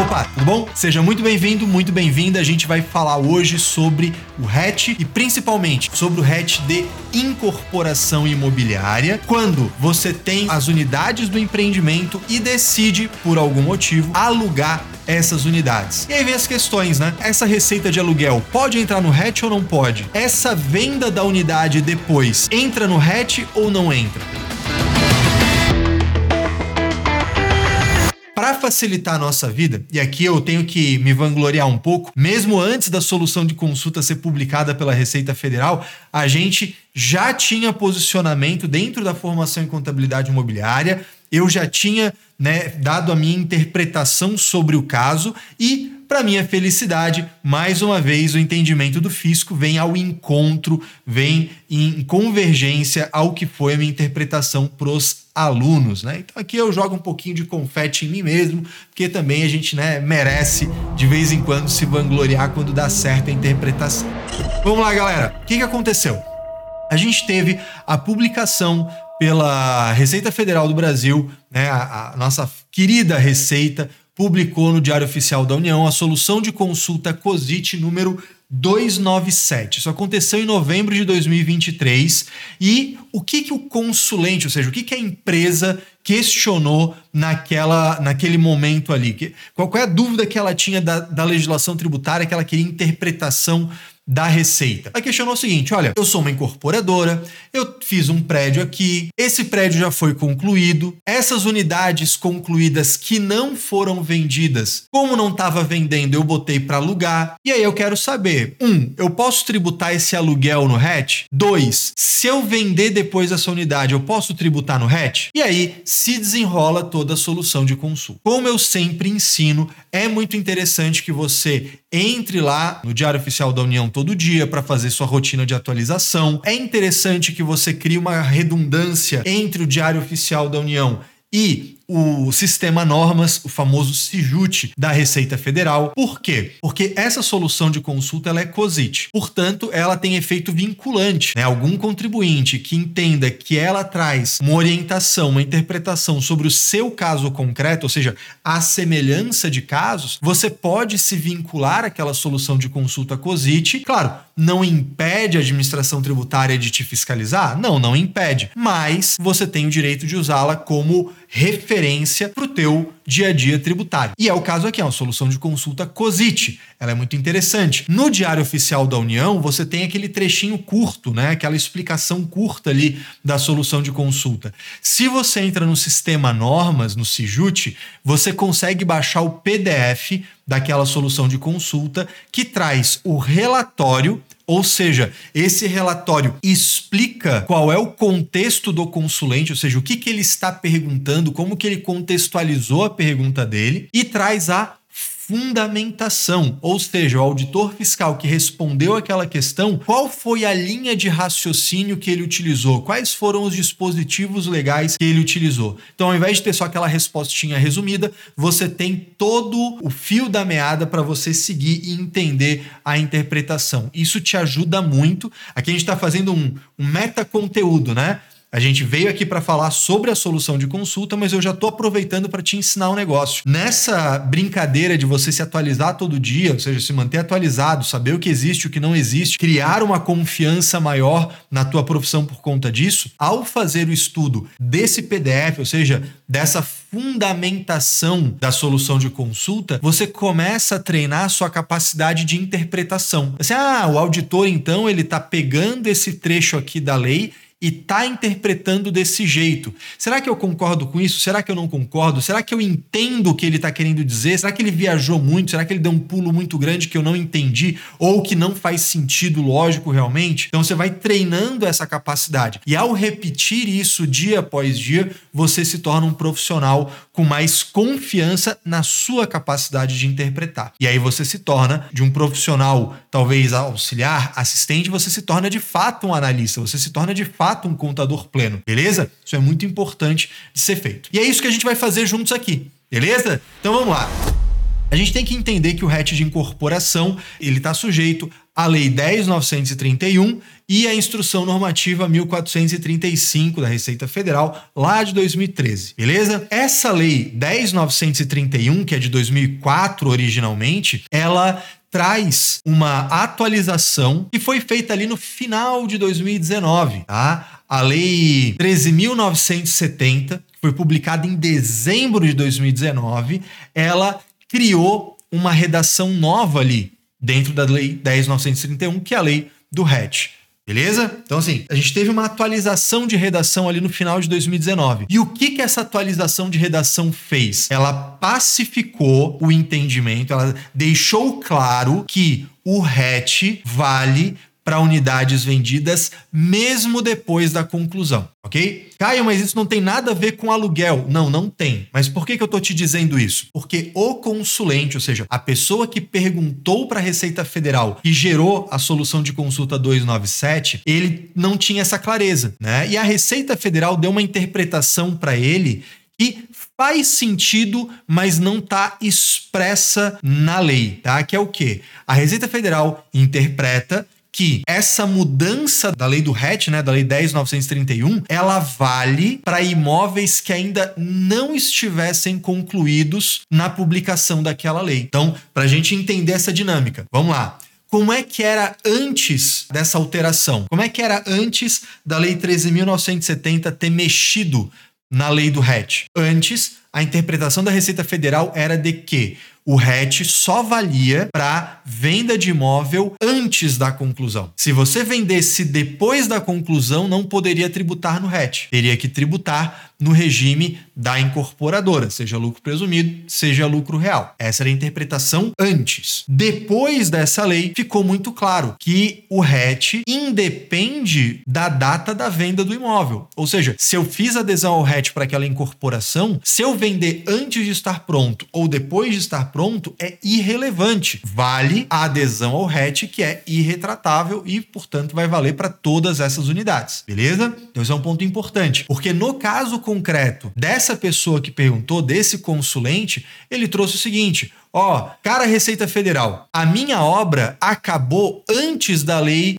Opa, tudo bom? Seja muito bem-vindo, muito bem-vinda. A gente vai falar hoje sobre o RET e principalmente sobre o RET de incorporação imobiliária, quando você tem as unidades do empreendimento e decide, por algum motivo, alugar essas unidades. E aí vem as questões, né? Essa receita de aluguel pode entrar no RET ou não pode? Essa venda da unidade depois entra no RET ou não entra? Para facilitar a nossa vida, e aqui eu tenho que me vangloriar um pouco, mesmo antes da solução de consulta ser publicada pela Receita Federal, a gente já tinha posicionamento dentro da formação em contabilidade imobiliária, eu já tinha dado a minha interpretação sobre o caso e, para minha felicidade, mais uma vez o entendimento do fisco vem ao encontro, vem em convergência ao que foi a minha interpretação para os alunos, né? Então aqui eu jogo um pouquinho de confete em mim mesmo, porque também a gente merece de vez em quando se vangloriar quando dá certo a interpretação. Vamos lá, galera. O que aconteceu? A gente teve a publicação pela Receita Federal do Brasil, a nossa querida Receita publicou no Diário Oficial da União a solução de consulta COSIT número 297. Isso aconteceu em novembro de 2023 e o que o consulente, ou seja, o que a empresa questionou naquele momento ali? Qual é a dúvida que ela tinha da legislação tributária, que ela queria interpretação da Receita? Ela questionou o seguinte: olha, eu sou uma incorporadora, eu fiz um prédio aqui, esse prédio já foi concluído, essas unidades concluídas que não foram vendidas, como não estava vendendo, eu botei para alugar, e aí eu quero saber, eu posso tributar esse aluguel no RET? 2, se eu vender depois essa unidade, eu posso tributar no RET? E aí se desenrola toda a solução de consulta. Como eu sempre ensino, é muito interessante que você entre lá no Diário Oficial da União todo dia para fazer sua rotina de atualização. É interessante que você crie uma redundância entre o Diário Oficial da União e o Sistema Normas, o famoso SIJUT da Receita Federal. Por quê? Porque essa solução de consulta ela é COSIT. Portanto, ela tem efeito vinculante. Algum contribuinte que entenda que ela traz uma orientação, uma interpretação sobre o seu caso concreto, ou seja, a semelhança de casos, você pode se vincular àquela solução de consulta COSIT. Claro, não impede a administração tributária de te fiscalizar? Não impede. Mas você tem o direito de usá-la como referência para o teu dia a dia tributário. E é o caso aqui, é uma solução de consulta COSIT. Ela é muito interessante. No Diário Oficial da União, você tem aquele trechinho curto, aquela explicação curta ali da solução de consulta. Se você entra no Sistema Normas, no SIJUT, você consegue baixar o PDF daquela solução de consulta que traz o relatório. Ou seja, esse relatório explica qual é o contexto do consulente, ou seja, o que ele está perguntando, como que ele contextualizou a pergunta dele e traz a fundamentação, ou seja, o auditor fiscal que respondeu aquela questão, qual foi a linha de raciocínio que ele utilizou, quais foram os dispositivos legais que ele utilizou. Então, ao invés de ter só aquela respostinha resumida, você tem todo o fio da meada para você seguir e entender a interpretação. Isso te ajuda muito. Aqui a gente está fazendo um metaconteúdo, A gente veio aqui para falar sobre a solução de consulta, mas eu já estou aproveitando para te ensinar um negócio. Nessa brincadeira de você se atualizar todo dia, ou seja, se manter atualizado, saber o que existe e o que não existe, criar uma confiança maior na tua profissão por conta disso, ao fazer o estudo desse PDF, ou seja, dessa fundamentação da solução de consulta, você começa a treinar a sua capacidade de interpretação. Assim, o auditor, então, ele está pegando esse trecho aqui da lei e está interpretando desse jeito. Será que eu concordo com isso? Será que eu não concordo? Será que eu entendo o que ele está querendo dizer? Será que ele viajou muito? Será que ele deu um pulo muito grande que eu não entendi? Ou que não faz sentido lógico realmente? Então você vai treinando essa capacidade. E ao repetir isso dia após dia, você se torna um profissional com mais confiança na sua capacidade de interpretar. E aí você se torna de um profissional, talvez auxiliar, assistente, você se torna de fato um analista, você se torna de fato um contador pleno, beleza? Isso é muito importante de ser feito. E é isso que a gente vai fazer juntos aqui, beleza? Então vamos lá. A gente tem que entender que o RET de incorporação ele está sujeito a Lei 10.931 e a Instrução Normativa 1435 da Receita Federal, lá de 2013, beleza? Essa Lei 10.931, que é de 2004 originalmente, ela traz uma atualização que foi feita ali no final de 2019, tá? A Lei 13.970, que foi publicada em dezembro de 2019, ela criou uma redação nova ali dentro da Lei 10.931, que é a Lei do RET. Beleza? Então, assim, a gente teve uma atualização de redação ali no final de 2019. E o que essa atualização de redação fez? Ela pacificou o entendimento, ela deixou claro que o RET vale para unidades vendidas mesmo depois da conclusão, ok? Caio, mas isso não tem nada a ver com aluguel. Não tem. Mas por que eu tô te dizendo isso? Porque o consulente, ou seja, a pessoa que perguntou para a Receita Federal, que gerou a solução de consulta 297, ele não tinha essa clareza, né? E a Receita Federal deu uma interpretação para ele que faz sentido, mas não está expressa na lei, tá? Que é o quê? A Receita Federal interpreta que essa mudança da lei do RET, né, da lei 10.931, ela vale para imóveis que ainda não estivessem concluídos na publicação daquela lei. Então, para a gente entender essa dinâmica, vamos lá. Como é que era antes dessa alteração? Como é que era antes da lei 13.970 ter mexido na lei do RET? Antes, a interpretação da Receita Federal era de que o RET só valia para venda de imóvel antes da conclusão. Se você vendesse depois da conclusão, não poderia tributar no RET. Teria que tributar no regime da incorporadora, seja lucro presumido, seja lucro real. Essa era a interpretação antes. Depois dessa lei, ficou muito claro que o RET independe da data da venda do imóvel. Ou seja, se eu fiz adesão ao RET para aquela incorporação, se eu vender antes de estar pronto ou depois de estar pronto, é irrelevante. Vale a adesão ao RET, que é irretratável e, portanto, vai valer para todas essas unidades. Beleza? Então, esse é um ponto importante. Porque no caso concreto dessa pessoa que perguntou, desse consulente, ele trouxe o seguinte: cara Receita Federal, a minha obra acabou antes da Lei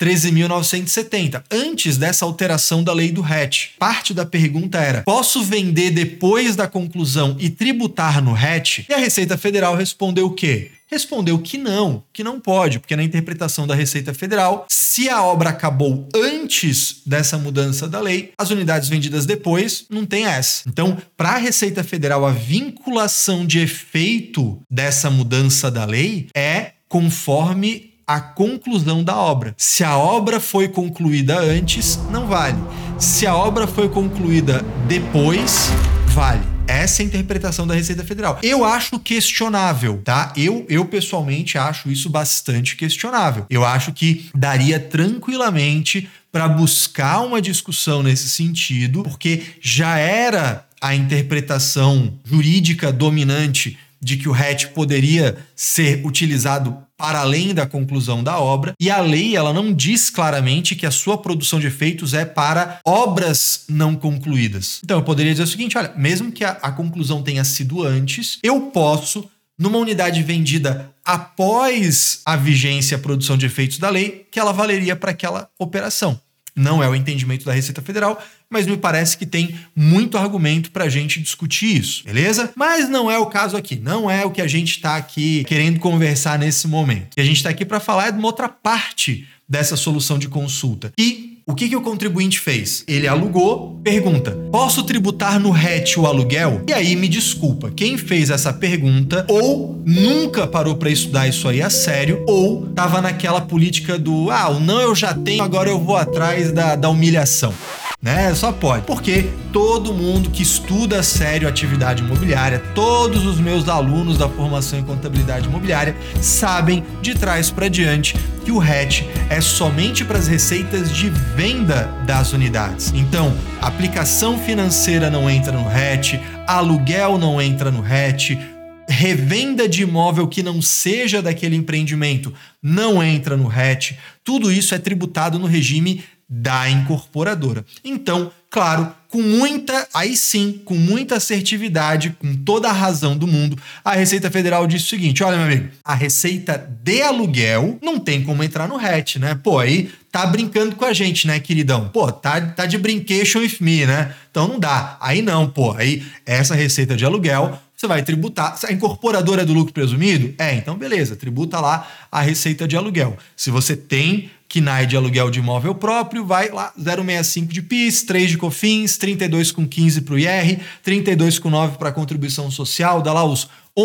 13.970, antes dessa alteração da lei do RET. Parte da pergunta era: posso vender depois da conclusão e tributar no RET? E a Receita Federal respondeu o quê? Respondeu que não pode, porque na interpretação da Receita Federal, se a obra acabou antes dessa mudança da lei, as unidades vendidas depois não tem essa. Então, para a Receita Federal, a vinculação de efeito dessa mudança da lei é conforme a conclusão da obra. Se a obra foi concluída antes, não vale. Se a obra foi concluída depois, vale. Essa é a interpretação da Receita Federal. Eu acho questionável, tá? Eu pessoalmente acho isso bastante questionável. Eu acho que daria tranquilamente para buscar uma discussão nesse sentido, porque já era a interpretação jurídica dominante de que o RET poderia ser utilizado para além da conclusão da obra, e a lei ela não diz claramente que a sua produção de efeitos é para obras não concluídas. Então eu poderia dizer o seguinte: olha, mesmo que a conclusão tenha sido antes, eu posso, numa unidade vendida após a vigência e a produção de efeitos da lei, que ela valeria para aquela operação. Não é o entendimento da Receita Federal, mas me parece que tem muito argumento para a gente discutir isso, beleza? Mas não é o caso aqui, não é o que a gente está aqui querendo conversar nesse momento. O que a gente está aqui para falar é de uma outra parte dessa solução de consulta. E o que o contribuinte fez? Ele alugou, pergunta: posso tributar no RET o aluguel? E aí, me desculpa, quem fez essa pergunta ou nunca parou para estudar isso aí a sério, ou estava naquela política do o não eu já tenho, agora eu vou atrás da humilhação. Né? Só pode. Porque todo mundo que estuda a sério atividade imobiliária, todos os meus alunos da formação em contabilidade imobiliária sabem de trás para diante que o RET é somente para as receitas de venda das unidades. Então, aplicação financeira não entra no RET, aluguel não entra no RET, revenda de imóvel que não seja daquele empreendimento não entra no RET. Tudo isso é tributado no regime da incorporadora. Então, claro, com muita assertividade, com toda a razão do mundo, a Receita Federal disse o seguinte: olha, meu amigo, a receita de aluguel não tem como entrar no RET, né? Pô, aí tá brincando com a gente, né, queridão? Pô, tá de brincation with me, né? Então não dá. Aí não, pô. Aí essa receita de aluguel você vai tributar. A incorporadora é do lucro presumido? Então beleza, tributa lá a receita de aluguel. Se você tem KNAI de aluguel de imóvel próprio, vai lá 0,65 de PIS, 3 de COFINS, 32,15 para o IR, 32,9 para a contribuição social, dá lá os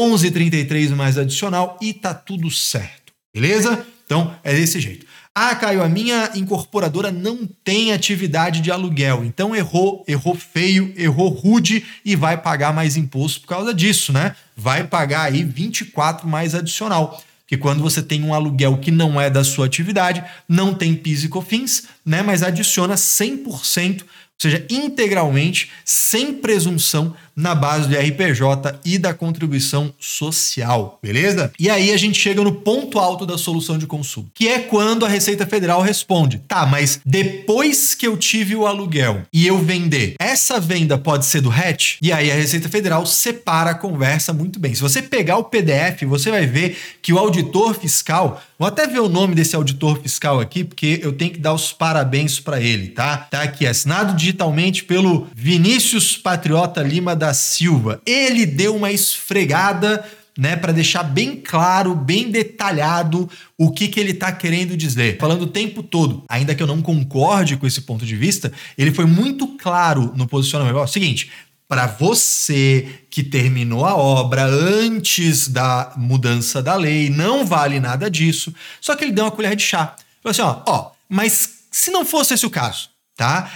11,33 mais adicional e tá tudo certo, beleza? Então é desse jeito. Ah, Caio, a minha incorporadora não tem atividade de aluguel, então errou feio, errou rude e vai pagar mais imposto por causa disso, né? Vai pagar aí 24 mais adicional. Porque quando você tem um aluguel que não é da sua atividade, não tem PIS e COFINS, né? Mas adiciona 100%, ou seja, integralmente, sem presunção, na base do RPJ e da contribuição social, beleza? E aí a gente chega no ponto alto da solução de consumo, que é quando a Receita Federal responde: tá, mas depois que eu tive o aluguel e eu vender, essa venda pode ser do RET? E aí a Receita Federal separa a conversa muito bem. Se você pegar o PDF, você vai ver que o auditor fiscal, vou até ver o nome desse auditor fiscal aqui, porque eu tenho que dar os parabéns para ele, tá? Tá aqui, assinado digitalmente pelo Vinícius Patriota Lima da Silva. Ele deu uma esfregada, né, para deixar bem claro, bem detalhado o que ele está querendo dizer. Falando o tempo todo, ainda que eu não concorde com esse ponto de vista, ele foi muito claro no posicionamento. Ó, seguinte, para você que terminou a obra antes da mudança da lei, não vale nada disso. Só que ele deu uma colher de chá. Falou assim, ó, mas se não fosse esse o caso, tá?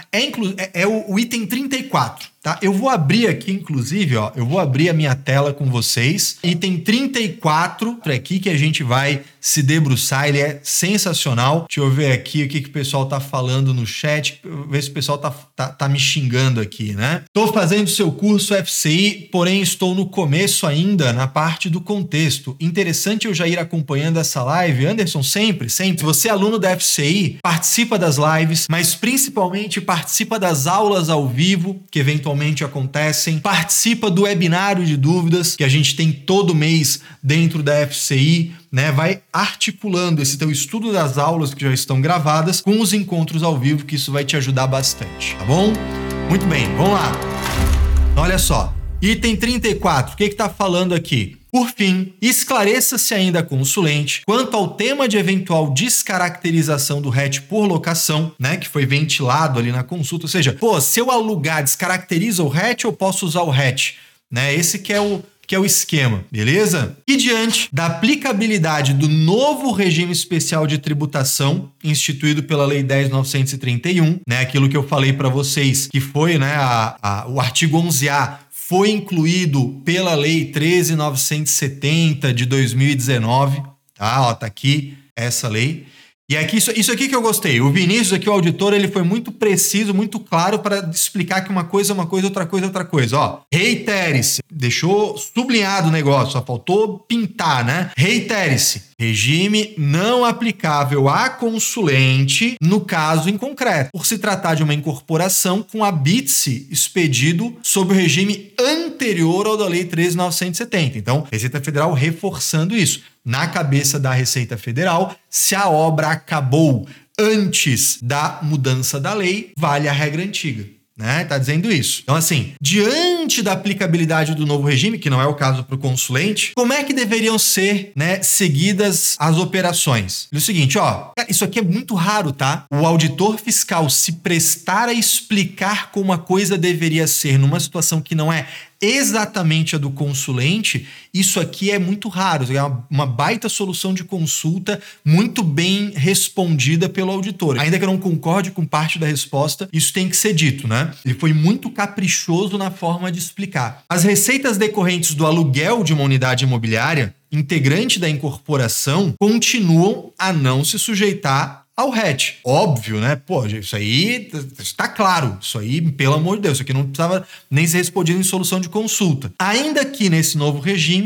É o item 34, tá? Eu vou abrir aqui, inclusive, ó, eu vou abrir a minha tela com vocês. Item 34, aqui que a gente vai se debruçar, ele é sensacional. Deixa eu ver aqui o que o pessoal tá falando no chat, ver se o pessoal tá me xingando aqui, né? Tô fazendo seu curso FCI, porém estou no começo ainda, na parte do contexto. Interessante eu já ir acompanhando essa live. Anderson, sempre. Se você é aluno da FCI, participa das lives, mas principalmente participa das aulas ao vivo, que eventualmente acontecem, participa do webinário de dúvidas, que a gente tem todo mês dentro da FCI, né? Vai articulando esse teu estudo das aulas que já estão gravadas com os encontros ao vivo, que isso vai te ajudar bastante, tá bom? Muito bem, vamos lá. Olha só, item 34, o que tá falando aqui? Por fim, esclareça-se ainda, consulente, quanto ao tema de eventual descaracterização do RET por locação, né, que foi ventilado ali na consulta, ou seja, se eu alugar, descaracteriza o RET ou posso usar o RET? Né? Esse que é o esquema, beleza? E diante da aplicabilidade do novo regime especial de tributação instituído pela Lei 10.931, né, aquilo que eu falei para vocês, que foi, né, o artigo 11A, foi incluído pela Lei 13.970 de 2019, tá? Ó, tá aqui essa lei. E aqui, isso aqui que eu gostei. O Vinícius aqui, o auditor, ele foi muito preciso, muito claro para explicar que uma coisa é uma coisa, outra coisa é outra coisa. Ó, reitere-se. Deixou sublinhado o negócio, só faltou pintar, né? Reitere-se. Regime não aplicável a consulente no caso em concreto, por se tratar de uma incorporação com habite-se expedido sob o regime anterior ao da Lei 13.970. Então, Receita Federal reforçando isso. Na cabeça da Receita Federal, se a obra acabou antes da mudança da lei, vale a regra antiga, né? Tá dizendo isso. Então, assim, diante da aplicabilidade do novo regime, que não é o caso para o consulente, como é que deveriam ser, né, seguidas as operações? É o seguinte, ó, isso aqui é muito raro, tá? O auditor fiscal se prestar a explicar como a coisa deveria ser numa situação que não é exatamente a do consulente, isso aqui é muito raro, é uma baita solução de consulta muito bem respondida pelo auditor. Ainda que eu não concorde com parte da resposta, isso tem que ser dito, né? Ele foi muito caprichoso na forma de explicar. As receitas decorrentes do aluguel de uma unidade imobiliária, integrante da incorporação, continuam a não se sujeitar ao RET. Óbvio, né? Pô, isso aí está claro. Isso aí, pelo amor de Deus, isso aqui não precisava nem ser respondido em solução de consulta. Ainda que nesse novo regime,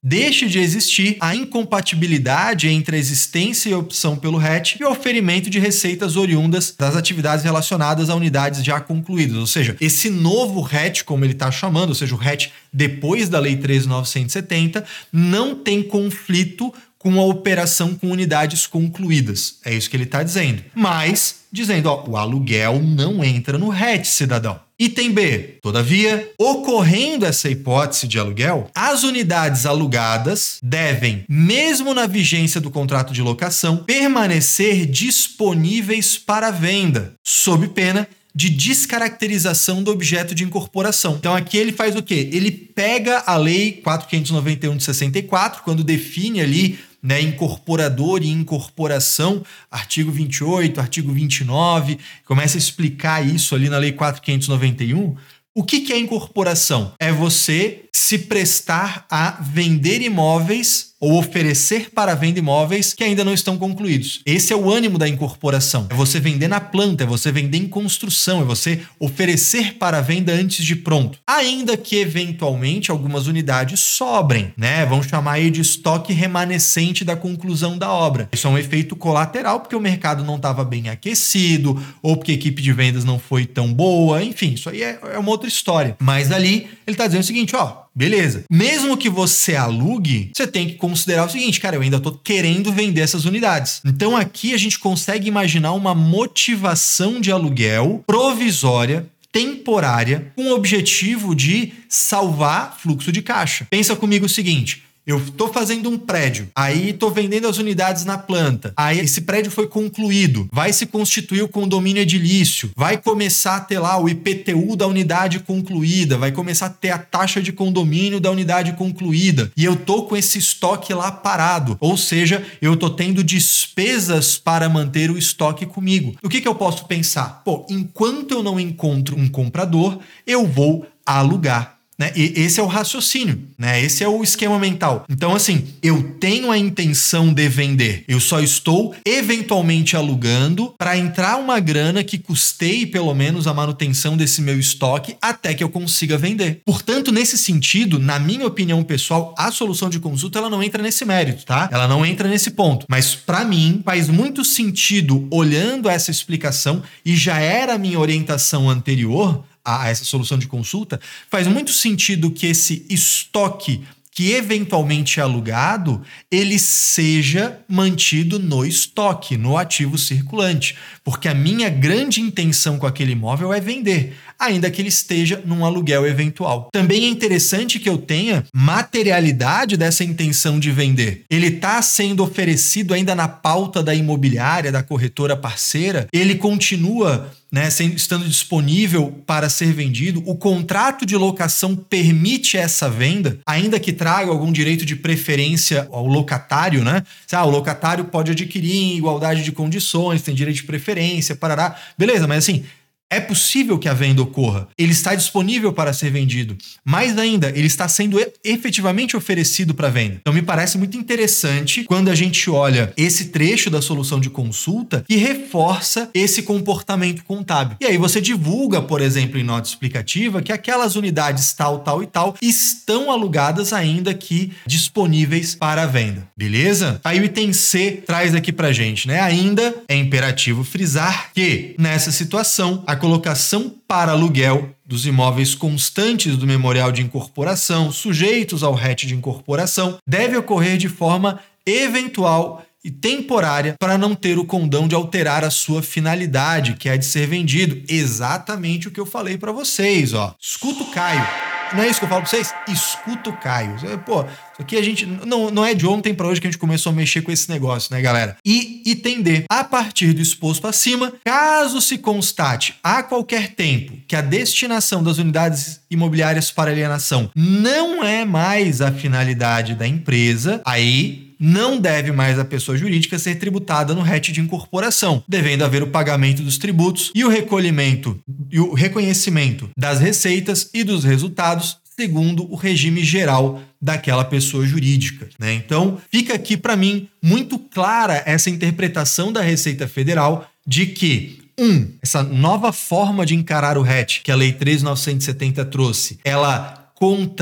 deixe de existir a incompatibilidade entre a existência e a opção pelo RET e o oferimento de receitas oriundas das atividades relacionadas a unidades já concluídas. Ou seja, esse novo RET, como ele está chamando, ou seja, o RET depois da Lei 13.970, não tem conflito com a operação com unidades concluídas. É isso que ele está dizendo. Mas, dizendo, o aluguel não entra no RET, cidadão. Item B. Todavia, ocorrendo essa hipótese de aluguel, as unidades alugadas devem, mesmo na vigência do contrato de locação, permanecer disponíveis para venda, sob pena de descaracterização do objeto de incorporação. Então aqui ele faz o quê? Ele pega a Lei 4.591 de 64, quando define ali, né, incorporador e incorporação, artigo 28, artigo 29, começa a explicar isso ali na Lei 4.591. O que é incorporação? É você se prestar a vender imóveis ou oferecer para venda imóveis que ainda não estão concluídos. Esse é o ânimo da incorporação. É você vender na planta, é você vender em construção, é você oferecer para venda antes de pronto. Ainda que, eventualmente, algumas unidades sobrem, né? Vamos chamar aí de estoque remanescente da conclusão da obra. Isso é um efeito colateral porque o mercado não estava bem aquecido ou porque a equipe de vendas não foi tão boa. Enfim, isso aí é uma outra história. Mas ali ele está dizendo o seguinte, beleza. Mesmo que você alugue, você tem que considerar o seguinte, cara, eu ainda estou querendo vender essas unidades. Então aqui a gente consegue imaginar uma motivação de aluguel provisória, temporária, com o objetivo de salvar fluxo de caixa. Pensa comigo o seguinte, eu estou fazendo um prédio, aí estou vendendo as unidades na planta, aí esse prédio foi concluído, vai se constituir o condomínio edilício, vai começar a ter lá o IPTU da unidade concluída, vai começar a ter a taxa de condomínio da unidade concluída, e eu estou com esse estoque lá parado, ou seja, eu estou tendo despesas para manter o estoque comigo. O que eu posso pensar? Enquanto eu não encontro um comprador, eu vou alugar. Né? E esse é o raciocínio, né? Esse é o esquema mental. Então, assim, eu tenho a intenção de vender, eu só estou eventualmente alugando para entrar uma grana que custeie pelo menos a manutenção desse meu estoque até que eu consiga vender. Portanto, nesse sentido, na minha opinião pessoal, a solução de consulta ela não entra nesse mérito, tá? Ela não entra nesse ponto. Mas para mim faz muito sentido, olhando essa explicação, e já era a minha orientação anterior a essa solução de consulta, faz muito sentido que esse estoque que eventualmente é alugado, ele seja mantido no estoque, no ativo circulante. Porque a minha grande intenção com aquele imóvel é vender, ainda que ele esteja num aluguel eventual. Também é interessante que eu tenha materialidade dessa intenção de vender. Ele está sendo oferecido ainda na pauta da imobiliária, da corretora parceira, ele continua, né, estando disponível para ser vendido, o contrato de locação permite essa venda, ainda que traga algum direito de preferência ao locatário, né? O locatário pode adquirir em igualdade de condições, tem direito de preferência, parará. Beleza, mas assim, é possível que a venda ocorra. Ele está disponível para ser vendido. Mais ainda, ele está sendo efetivamente oferecido para venda. Então, me parece muito interessante quando a gente olha esse trecho da solução de consulta e reforça esse comportamento contábil. E aí você divulga, por exemplo, em nota explicativa, que aquelas unidades tal, tal e tal estão alugadas ainda que disponíveis para venda. Beleza? Aí o item C traz aqui pra gente, né? Ainda é imperativo frisar que, nessa situação, a colocação para aluguel dos imóveis constantes do memorial de incorporação, sujeitos ao RET de incorporação, deve ocorrer de forma eventual e temporária para não ter o condão de alterar a sua finalidade, que é de ser vendido. Exatamente o que eu falei para vocês, Escuta o Caio. Não é isso que eu falo pra vocês? Escuta o Caio. Isso aqui a gente... Não é de ontem pra hoje que a gente começou a mexer com esse negócio, né, galera? E entender, a partir do exposto acima, caso se constate a qualquer tempo que a destinação das unidades imobiliárias para alienação não é mais a finalidade da empresa, aí não deve mais a pessoa jurídica ser tributada no RET de incorporação, devendo haver o pagamento dos tributos e o recolhimento e o reconhecimento das receitas e dos resultados segundo o regime geral daquela pessoa jurídica, né? Então, fica aqui para mim muito clara essa interpretação da Receita Federal de que essa nova forma de encarar o RET que a Lei 13.970 trouxe, ela conta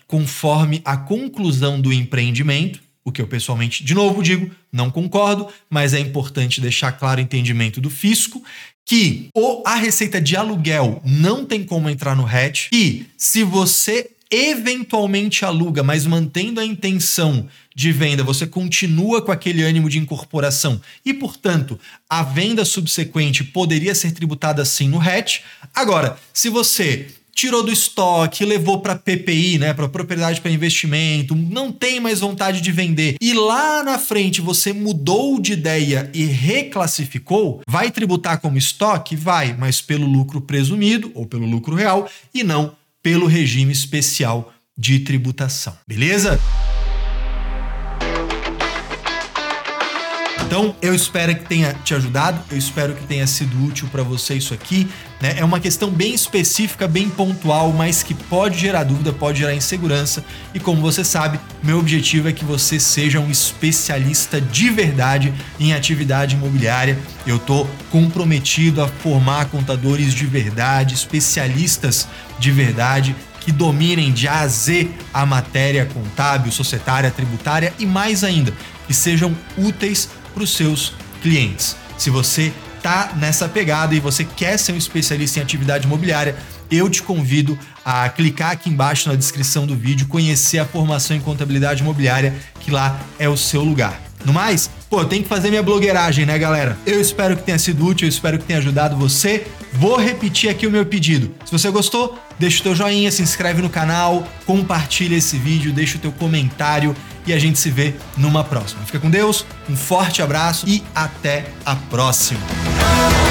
conforme a conclusão do empreendimento, o que eu pessoalmente, de novo digo, não concordo, mas é importante deixar claro o entendimento do fisco, que a receita de aluguel não tem como entrar no RET, e se você eventualmente aluga, mas mantendo a intenção de venda, você continua com aquele ânimo de incorporação e, portanto, a venda subsequente poderia ser tributada sim no RET. Agora, se você tirou do estoque, levou para PPI, né, para propriedade para investimento, não tem mais vontade de vender e lá na frente você mudou de ideia e reclassificou, vai tributar como estoque? Vai, mas pelo lucro presumido ou pelo lucro real e não pelo regime especial de tributação. Beleza? Então, eu espero que tenha te ajudado, eu espero que tenha sido útil para você isso aqui, né? É uma questão bem específica, bem pontual, mas que pode gerar dúvida, pode gerar insegurança. E como você sabe, meu objetivo é que você seja um especialista de verdade em atividade imobiliária. Eu estou comprometido a formar contadores de verdade, especialistas de verdade, que dominem de A a Z a matéria contábil, societária, tributária e mais ainda, que sejam úteis para os seus clientes. Se você tá nessa pegada e você quer ser um especialista em atividade imobiliária, eu te convido a clicar aqui embaixo na descrição do vídeo, conhecer a formação em contabilidade imobiliária, que lá é o seu lugar. No mais, eu tenho que fazer minha blogueiragem, né, galera? Eu espero que tenha sido útil, eu espero que tenha ajudado você. Vou repetir aqui o meu pedido. Se você gostou, deixa o teu joinha, se inscreve no canal, compartilha esse vídeo, deixa o teu comentário e a gente se vê numa próxima. Fica com Deus, um forte abraço e até a próxima.